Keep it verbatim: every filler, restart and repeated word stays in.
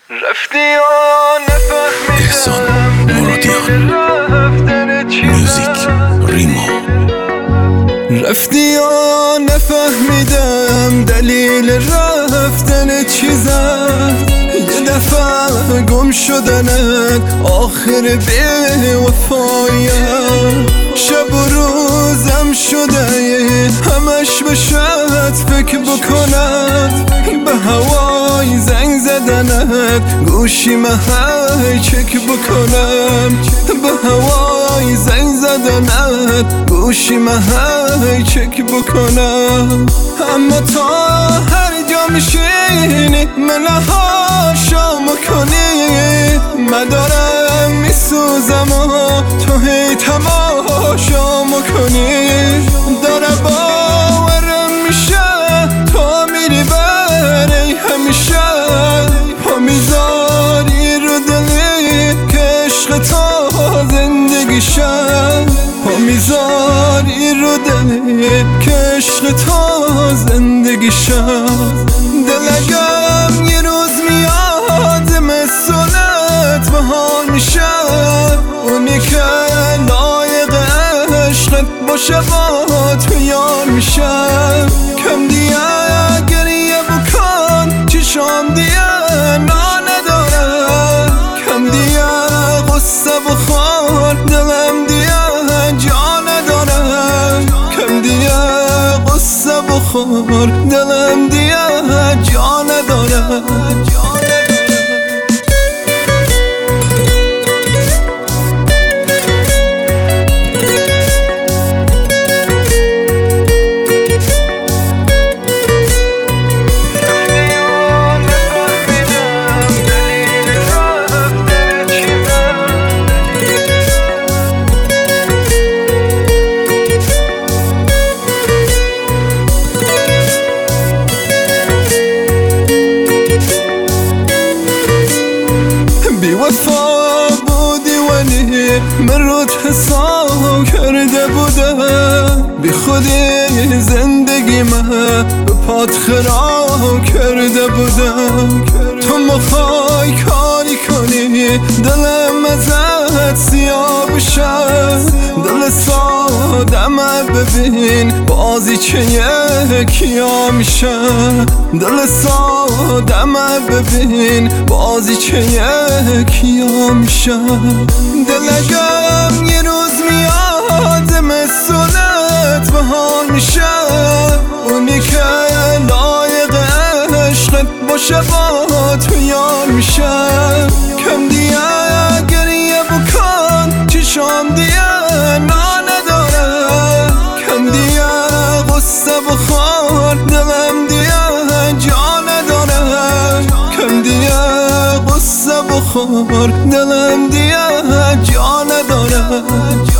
رفتی یا نفهمیدم دلیل رفتن میوزیک ریما. رفتی یا نفهمیدم دلیل رفتن چیزم، یه دفعه گم شدنت آخر بی وفایم. شب و روزم شده همش به شاید فکر بکنم، به هوای زنگ زدنت گوشی هی چک بکنم، به هوای زنگ زدنت گوشی هی چک بکنم. اما تا هر جا میشینی منها شام کنی، مدارم میسوزم و تو هی تماشا میکنی. داره باورم میشه تو میری بری همیشه، پا میذاری رو دلی که عشق تا زندگی شد، پا میذاری رو دلی که عشق تا زندگی شد. دلگم یه روز میاد زمستونت بهار میشه، اونی که لایق عشقت باشه با تو یار میشه. کم دیگه گریه بکن چشام دیگه نا نداره، کم دیگه غصه بخور دلم دیگه جا نداره، کم دیگه غصه بخور دلم دیگه جا نداره. وفا بودی ولی من رود حساب کرده بودم، بی خودی زندگی من به پات خراب کرده بودم. تو مخوای کاری کنی دلم ازت سیاه بشه، دل سادم ببین بازی چه یکیا میشه، دل سادم ببین بازی چه یکیا میشه. دلگم یه روز میاد زمستونت بهار میشه، اونی که لایق عشقت باشه با تو یار میشه. کم دیگه گریه بکن چشام دیگه نا نداره، کم دیگه غصه بخور دلم دیگه جا نداره، کم دیگه غصه بخور دلم دیگه جا نداره.